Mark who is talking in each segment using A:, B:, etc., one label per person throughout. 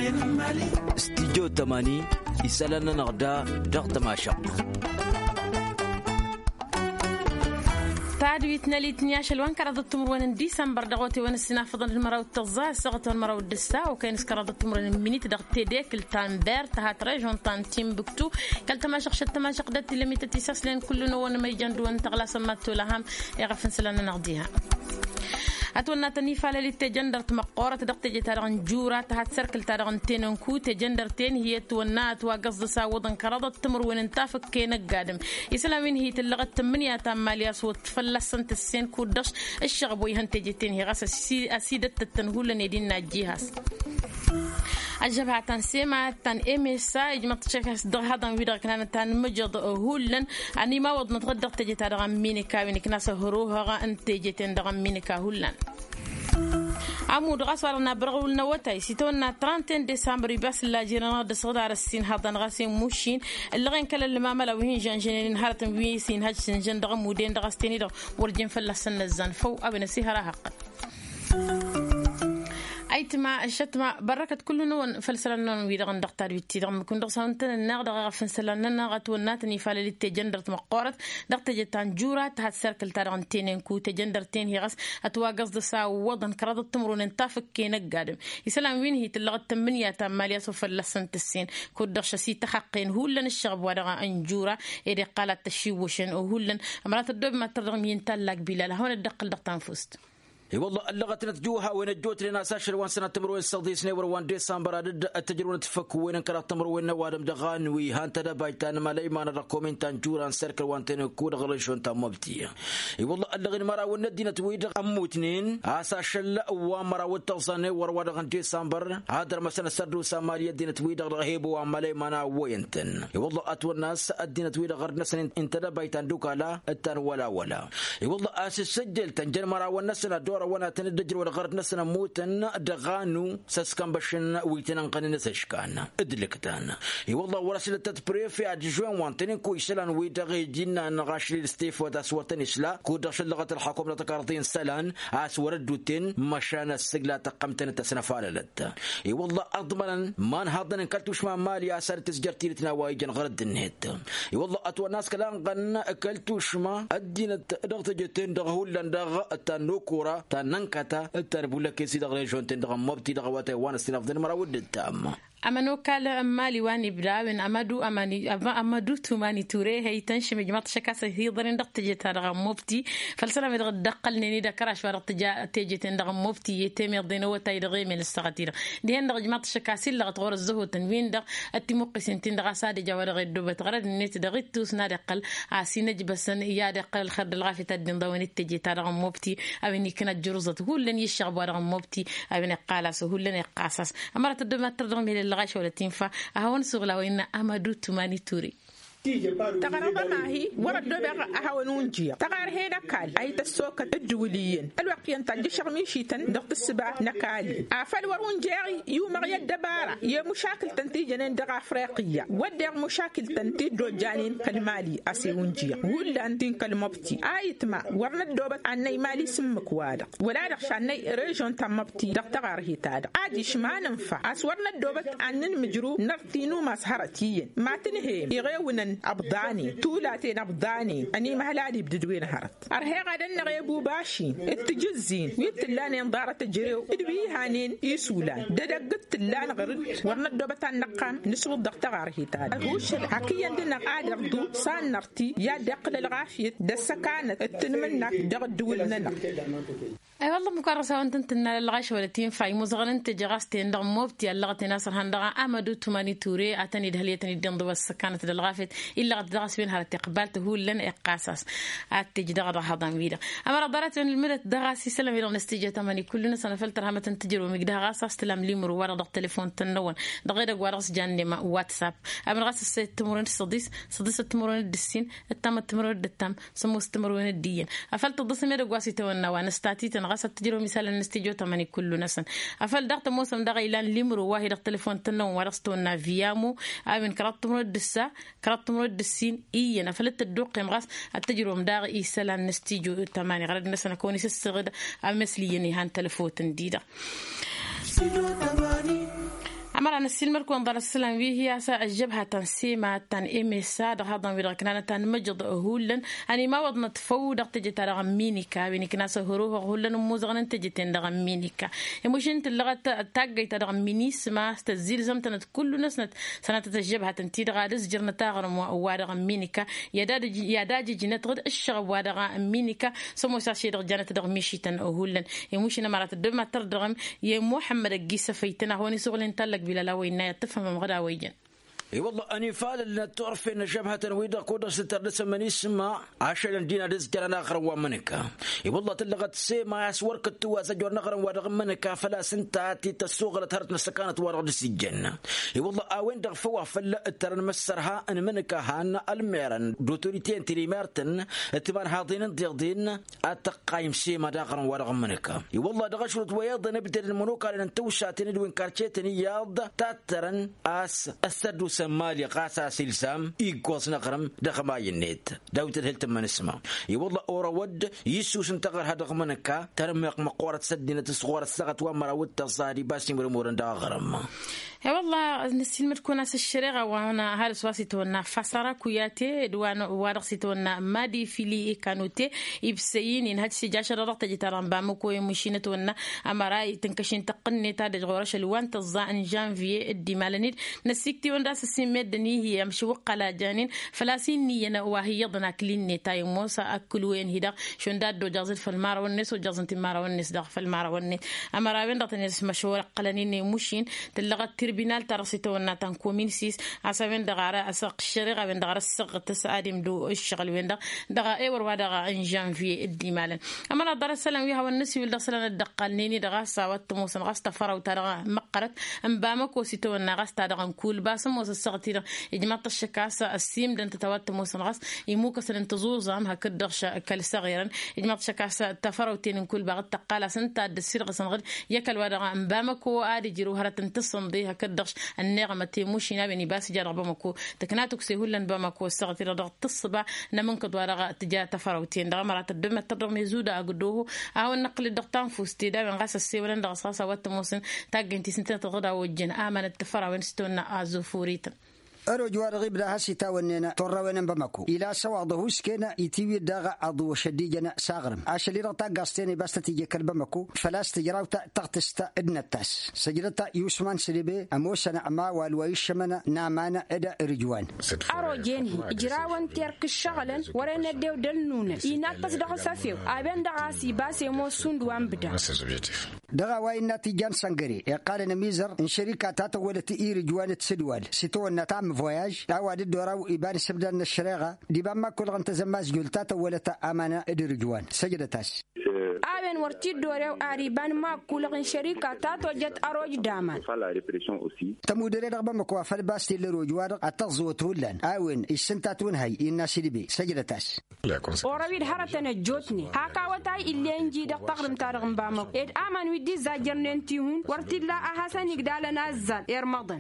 A: استديو 80 يسألنا نغدا ضغط ما شق
B: تعدويتنا لي تنياش الوان كرا ضدتم وين ديسمبر دغوتي وين السنة فضل المرا والتغزا سغت المرا والدسا وكاين سكرا ضدتم وين مينيت دغت ديك التانبير تهات ريجون تان تيمبكتو كل تماشق شت تماشق دت لمي تتيساس لين كل نون ما يجندو ان تغلا سماتو لهم يغفن سلنا نغديها أتونا تنيفة للتجندر تمقورة تدقت جتارن جورة تهات سركل تارن تينكو تجندر تين هي تونا توقص ساوضن كرضت تمر وين انتافك كينك قادم إسلامين هي تلغت 8 ماليا صوت فلسنت السين كودش الشغب ويهنتجتين هي غاس أسيدة التنهول ندين ناجيهاس الجبهة تنسيما تن إمسا إجمع تشكس در هذا ويدر كنا تن مجد هولن أني ما وضنا تقدر تجي تدرم مينيكا ونكناس هروها أنت تجي تدرم مينيكا هولن عمود غسرنا برغول نوتاي سيتونا 30 ديسمبر بس لا جيرنا دصدار السين هذا غاسين موشين اللي غين كل اللي ما ملا وين جانجين هارتن ويسين هاج سنجن دغ مودين دغستيني دغ ورجين فلسن الزن فو ابن سيها حق أيتما الشتما بركة كل نون فلسلنا ويدغن دكتور ويتيدغن كن دغسان تننغ دغ فنسلنا نغت وناتني فاللي تجندر مقارت دكتور جتان جورا تهات سيركل تارغن تينن كو تجندر تين هي غس أتواجس دسا وضن كراد تمرون انتافك كينك قادم يسلم وين هي تلغت 8 ماليا سفلسن تسين كودش سي تحقين هولن الشغب ودغ انجورا إذا قالت تشيوشن وهولن أمرات الدب ما ترغم ينتلك بلا هون الدقل دقتان فست
A: والله اللغة نتجوها وين الجوت لنا ساشر وان سنة تمر وين الصديق سنور وان ديسمبر عدد التجربة تفك وين كرات تمر وين وادم دغان وي هانت دبايتان مالي ما نركومين تنجوران سيركل وان تنكود غريشون تمبتي والله اللغة مرا وندينا تويد أموتنين ساشر ومرا والتغصاني وروادغان ديسمبر هذا مثلا سردو ساماليا دينا تويد غرهيب ومالي ما وينتن والله أتوا الناس الدين تويد غر ناس انت دبايتان دوكالا التن ولا والله أسجل تنجر مرا والناس دور وانا تندجر ولا غرد نسنا موتن دغانو سسكن بشن ويتنن قن نسشكان ادلكتان والله ورسل التبريف في اجوان وانتن كو يسلان ويدغي جينا نغاشل الاستيف وداسوتن اسلا كو دخل لغه الحكومه تقارطين سلان اسوردوتين مشان السجلا تقمتن تسنفاللت والله اضمن ما هضن كلتوش ما مالي اثر تسجرتي لتناوايجن غرد النت والله اتو الناس كلام قن اكلتوش ما ادينا دغت جتين دغهولن دغ التنوكورا تننكتا التربولة كيسي دغريشون تندغ مبتي دغواتي وانا استناف دين مرا ود التام
B: أمانو كلا مالي واني براون أمادو توماني توري هي تنشم جماعة شكاسة هي ضرين دق تجي ترغم مفتي فلسلام يدغ دقل نيني دكراش ورق تجي تندغ مفتي يتم يضينه وتيدغي من السغتير دي هندغ جماعة شكاسة اللي غتغور الزهو تنوين دغ التمقسين تندغ سادي جوار غير دوبة غرد النت دغي توسنا دقل عاسينا جبسن يا دقل الخرد الغافي تدين ضواني تجي ترغم مفتي أبني كانت جرزة هو لن يشغب ورغم مفتي أبني قالس هو لن يقاسس أمرت الدوما ترغم من الغاش ولا تنفع أهون سغلا وإن أمادو توماني توري
C: تقرب معي ورد بقى أهونونجيا تقار هنا كال أي تسوق الدوليين الوقت ينتج شغمي شيتن ضغط السبع نكالي أفل ورون جاري يوم غير دبارة يا مشاكل تنتيج دغ أفريقية ودغ مشاكل تنتيج جانين كالمالي أسيونجيا ولا أنتين كالمبتي آيتما ورنا دوبة عني مالي سمك وادا ولا دخشاني ريجون تمبتي ضغط تقار هيتادا عادش ما ننفع أسورنا دوبة عن المجرو نرتينو مسهرتيين ما تنهي يغيونا أبضاني تولاتين أبضاني أني مهلالي بددوين هرت أرهي غادن نغيبو باشي التجزين ويتلاني انضارة الجريو إدبي هانين يسولان ددقت اللان غرد ورنا الدوبتان نقام نسو الضغط غارهيتان أهوش حكيا دنا قادر دو سان نرتي يا دقل الغافية دسكانت التنمنك دغد دولنا
B: أي والله مكرسة وانت انتنا الغاش ولا تنفع مزغن انت جغاستين دغ موبتي اللغة ناصر هندغا أمادو توماني توري أتني دهليتني دين ضوى السكانة دلغافت إلا قد دغس بينها لتقبالته هو لن إقاساس أتجي دغ هضام ويدا أما رضارات من المدة دغاسي سلام إلى نستيجة تماني كلنا سنة فلتر هما تنتجر ومقدها غاساس تلام ليمر ورا دغ تليفون تنون دغيرك ورس جاني واتساب أما غاس السيد تمرون صديس التمرون الدسين التام التمرون الدتام سموس التمرون الدين أفلت الضسم يدق واسي تونا ونستاتي تنغاس تجرو مثلا نستيجو تماني كل نسن أفل دغت موسم دغ إلان ليمر واحد دغ تليفون تنون ورستونا فيامو أمين كرات تمرون الدسا كرات تمرون الدسين إينا فلت الدوق يمغاس التجرو مداغ إيسلا نستيجو تماني غرد نسنا كوني سسغد أمسلي يني هان تلفوت ديدا عمرنا السلمر كون ضل السلام ويه سا الجبهة تنسيمة تن إمساد هذا ويركنا تن مجد هولن أني ما وضنا تفو دقت جت رغمينيكا بينك ناس هروه هولن ومزغن تجتين رغمينيكا يمشي أنت اللغة تاجيت رغمينيس ما استزيل زمتنا كل ناس سنة الجبهة تنتي رغادس جرنا تاغرم وارغمينيكا يداج جنت غد الشغب وارغمينيكا سمو ساشي رجانة رغميشي تن هولن يمشي نمرات الدم تردغم محمد الجيس فيتنا هوني سغلين تلك بلا لو إنها تفهم غدا ويجن.
A: اي والله اني فال ان تعرف ان جبهه تنويد قدر ستردس من اسمع عشان دينا رزق اخر ومنك اي والله تلغت سي ما يسور كتوا سجور نغر ورغمنك فلا سنتاتي تسوغ تهرت مسكانه ورد الجنه اي والله اوين دغفوا فلا ترن مسرها ان منك هان الميرن دوتوريتين تريمارتن اتبان حاضين ديردين اتقايم سي ما دغر ورغمنك اي والله دغشرت وياض نبدل المنوك ان توشاتني دوين كارتشيتني ياض تاترن اس السدو مالي قاسا سلسام إيقوص نقرم دخماي النت داوت الهلت من اسمه يوالله أورا ود يسوس انتقر هذا غمنكا ترمق مقورة سدينة تصغور السغط ومراود تصاري باسم رمورن داغرم
B: والله نسيل تكون ناس الشريعة وانا هالس واسيتونا فسرة كوياتي دوان وارسيتونا مادي فيلي كانوتي يبسيين إن هاتي جاشر رقت جتران بامكو يمشينتونا أمراي تنكشين تقني تادج غورش الوان تظاء جانفي الدمالنيد نسيكتي ونداس السمدني هي مش وقلا جانين فلاسين نينا وهي ضنا كليني تاي موسى أكلوين هدا شونداد دو جازت في المارا والنس وجازنت المارا والنس داخل في المارا والنس أمراي وين رتني مشهور قلنيني مشين تلغت بنال ترسيتونا تنكومين سيس عسبين دغارة أسق الشريعة بين دغارة السق تسعدم دو الشغل بين دغا أي وروا دغا إن جانفي الدمالن أما نضر السلام ويها والنسي والله سلنا الدقالنيني دغا ساوات موسن غاست فرا وترغا مقرت أمبامك وسيتونا غاست دغا كول باسم موس السقتير إجماع الشكاسة السيم دن تتوات موسن غاس يموك سلن تزوزام هكدرش كل صغيرا إجماع الشكاسة تفرا وتين كل بعض تقال سنتا الدسير غسن غد يكل ودغا أمبامك وآدي جروهرة تصندي كدش النغمة تيموشينا بني باس جرب بمكو تكناتك سهولن بمكو استغفر الله تصبع نمنك دوارغ تجا تفروتين دغمرات الدم تدرم يزودا اغدوه او نقل الدقتان فوستي دا من غاس السيولن دغصاصا وتموسن تاغنتي سنتين تغدا وجن امن التفراون ستونا ازفوريت
D: أرجو أرغب لها ستاوننا تروين بمكو إلى سواده سكنا يتوي داغ عضو شديجنا ساغرم عشان يرتا قاستيني بس تيجي كلبمكو فلاس تجراو تغتستا ادنا التاس سجلتا يوسمان سليبي أموسنا أما والويشمنا نامانا إدا رجوان
E: أروجيني إجراوان تيرك الشغلن ورينا ديو دلنون إينات تصدق سافيو أبين دغاسي باسي موسون دوان بدا
D: دغا واينا تيجان سانغري يقال نميزر إن شركة تاتولت إي رجوان تسدوال ستونا تام فواياج عواد الدوراو إبان سبدان الشريعة دي بما كل غن تزماز جلتاتا ولتا أمانة إدرجوان سجدتاس
E: أبين ورتي دوريو أريبان ما كل غن شركة تاتو جت أروج دامان
D: تمودري رغبا مكوا فالباستي للرجوان التغزوة هولان آوين السنتاتون هاي الناس دي سجدتاس
E: ورويد هرتنا جوتني هاكا وتاي اللي نجي دق تقرم تارغم بامك إد آمان ودي زاجرنين تيهون ورتي لا أحسن يقدالنا الزال إرمضن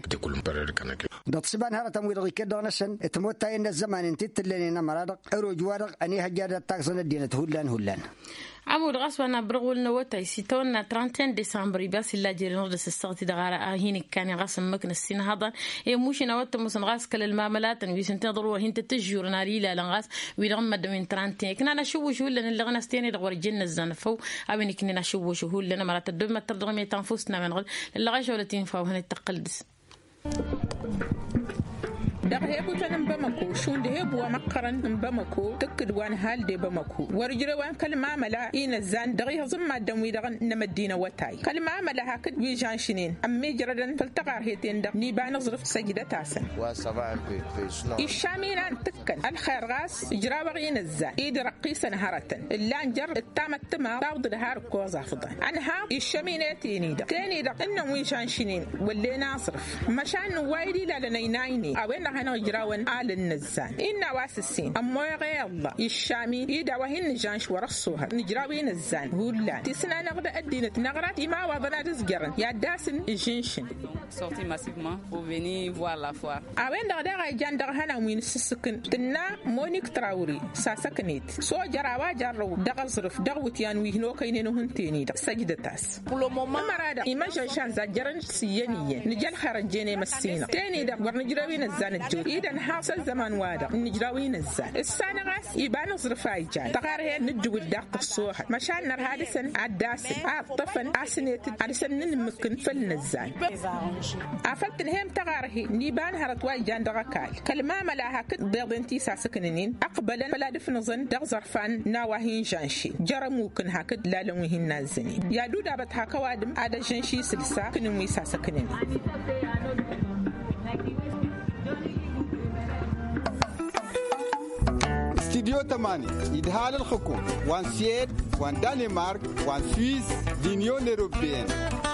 D: دات سبان هذا تمويل غيكد نسن تموت إن الزمان انت تلين مرادق رجوان أني هجار التاكسن الدين هولان
B: عمود غصبنا برغول نوتاي سيتونا 31 ديسمبر بس لا جيري نردس السقط دغارة هيني كان غصم مكن السين هذا يموشي نوت مسن غاس كل المعاملات ويسنت ضرورة هنت تجور ناري لا لغاس ويرغمد من 30 كنا نشوف شو لنا اللي غنستيني دغور الجنة الزنفو أبني كنا نشوف شو لنا مرات الدم ترغمي تنفسنا من غل اللي غشولتين فاو هن التقلدس
C: دغه بوتن بمكو شون ده بو مقرن بمكو تكد وان حال دي بمكو ورجره وان كلمه ملا ان الزان دغه زما دموي دغن نمدينا وتاي كلمه ملا هكد وي جان شنين امي جردن تلتقار هيتين دغ ني با نظرف سجده تاسن وصباح الشامين تكن الخير غاس اجرا وغين الزان ايد رقيسا هرتن اللانجر التامت ما بعض الهار كوزا فضا انها الشاميناتيني دغ تاني دغ انه وي جان شنين ولي ناصرف مشان وايدي لا لنينايني او هنا جراون آل النزان إنا واسسين أما يغير الله الشامي إذا وهن جانش ورصوها نجراوين الزان هولان تسنا نغدا أدينة نغرات إما وضنا رزقرن يا داسن الجنشن
F: sorti massivement pour venir voir la foire.
C: أوين دغدا جان دغهنا وين سسكن تنا مونيك تراوري ساسكنيت سو جراوا جارو دغ صرف دغوتيان وينو كاينينو هنتيني سجدتاس pour le moment مرada إما جان زجرن سيانية نجال خرجيني مسينا تاني دغ ورنجراوين الزان الجود إذا حاصل زمان وادا نجراوين الزان السنة غاس يبان صرفاي جان تقاره ندو الدق الصوح مشان نر هذا سن عداسن طفن عسنيت عدسن نمكن فلنزان عفلت الهم تقاره نيبان هرتواي جان دغكال كلمة ملاها كد ضيضنتي ساسكنين أقبلا فلا دفن ظن دغ زرفان ناوهين جانشي جرموكن هكد لا لوهين نازنين يا دودا بتحكا وادم عدا جانشي سلسا كنوي ساسكنين
G: استديو 8 يدهال الحكومة وان سيد وان دنمارك وان سويس لينيون أوروبيين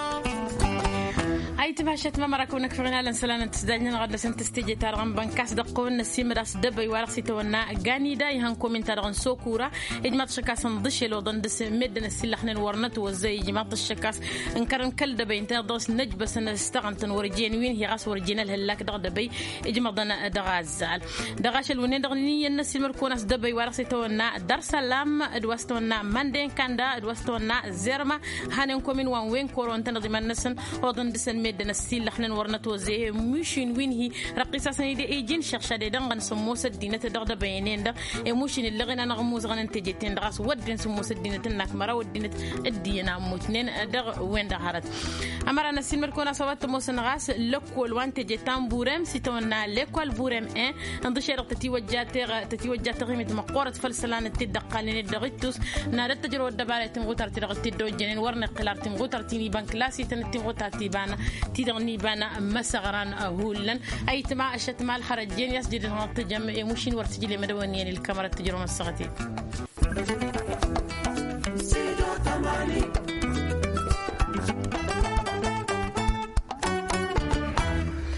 B: أي تباشت ما مركونا كفرنا لنسلنا تسدلنا غد لسنت استيجي تارغن بنكاس دقون السيم راس دبي ورقسي تونا غاني دا يهنكم من تارغن سوكورا إجماعة شكاس ندش لو ضندس مدن السلاحن ورنت وزي جماعة الشكاس انكرن كل دبي انت درس نجبة سنة استغنتن ورجين وين هي غاس ورجينا الهلاك دغ دبي إجماعة دغازال دغاش الونين دغني الناس مركوناس دبي ورقسي تونا دار سلام ادواستونا مندين كاندا ادواستونا زيرما هانكم من وين كورون تنظيم الناس وضندس مدن السلاحن ورنت وزي مشين وين هي رقيسة سنيدة إيجين شخص دغن سموس الدينة دغ بينين ده مشين اللي غنا نغموز غن تجتين دغاس ودين سموس الدينة النكمرة والدينة الدينة موتنين دغ وين دهرت أمرنا سين كنا صوت موس نغاس لكول وان تجتان بورم سيتونا لكول بورم انضشر تتوجات غيمة مقورة فلسلان تدقالين الدغيتوس نادت تجرو الدبارة تمغوتر تدغت الدوجين ورن قلار تمغوتر تيني بانكلاسي تنتمغوتر تيبانا تيدغني بانا مسغران هولن أي تما أشت مال خرجين يسجد الهنط جمع مشين ورتجلي مدونيين الكاميرا تجرو مسغتي